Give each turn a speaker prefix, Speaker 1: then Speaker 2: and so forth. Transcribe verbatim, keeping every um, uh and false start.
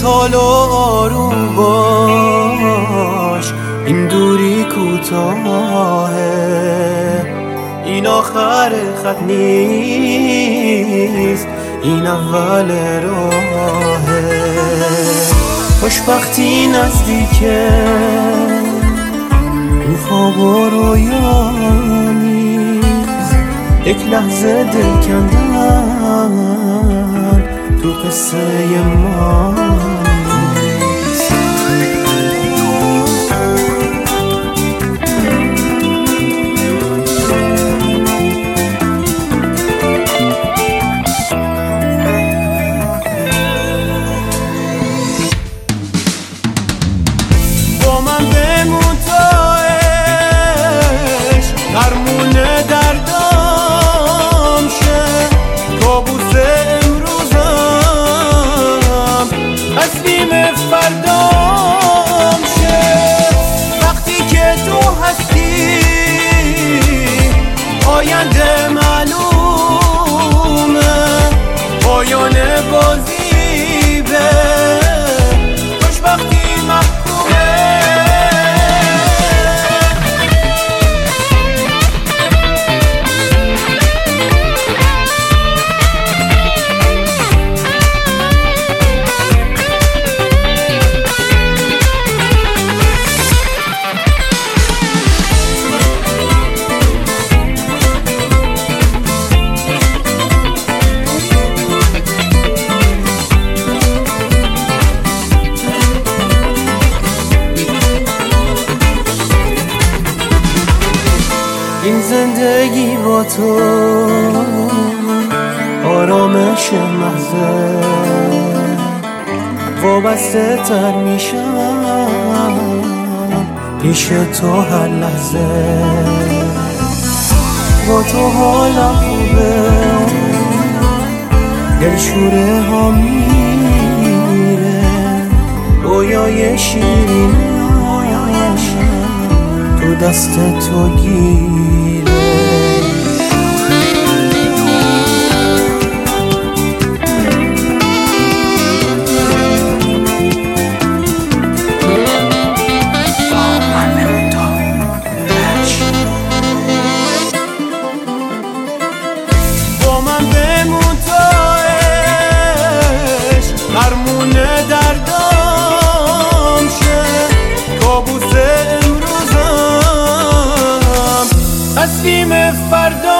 Speaker 1: خوشحال و آروم باش، این دوری کوتاهه، این آخر خط نیست، این اول راهه. خوشبختی نزدیکه، این خواب و رویا نیست، یک لحظه دل کندن تو قصه ما نیست. با من بمون تا عشق درمون دردام شه، کابوس امروزم تصمیم فردام شه. وقتی که تو هستی آینده معلومه، پایان بازی به خوشبختی محکومه. این زندگی با تو آرامش محضه، وابسته تر میشم پیش تو هر لحظه. با تو حالم خوبه، دلشوره ها میره، رویای شیرینه تو دست تو گیره. با من بمون تا عشق درمون دردام شه، کابوس تصمیم فردا